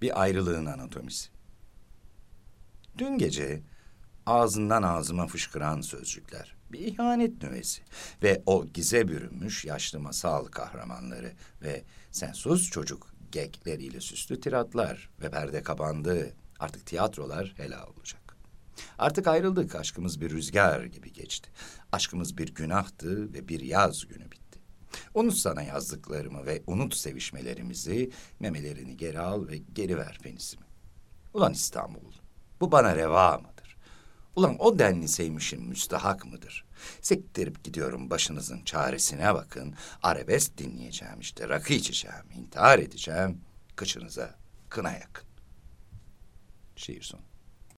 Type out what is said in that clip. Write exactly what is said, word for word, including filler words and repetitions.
Bir ayrılığın anatomisi. Dün gece ağzından ağzıma fışkıran sözcükler, bir ihanet nüvesi ve o gize bürünmüş yaşlı masal kahramanları ve sen sus çocuk gekleriyle süslü tiratlar ve perde kapandı. Artık tiyatrolar helal olacak. Artık ayrıldık, aşkımız bir rüzgar gibi geçti. Aşkımız bir günahtı ve bir yaz günü bitti. Unut sana yazdıklarımı ve unut sevişmelerimizi, memelerini geri al ve geri ver penisimi. Ulan İstanbul, bu bana reva mıdır? Ulan o denli sevmişim müstahak mıdır? Sektirip gidiyorum, başınızın çaresine bakın. Arabesk dinleyeceğim işte, rakı içeceğim, intihar edeceğim. Kıçınıza kına yakın. Şiir sonu.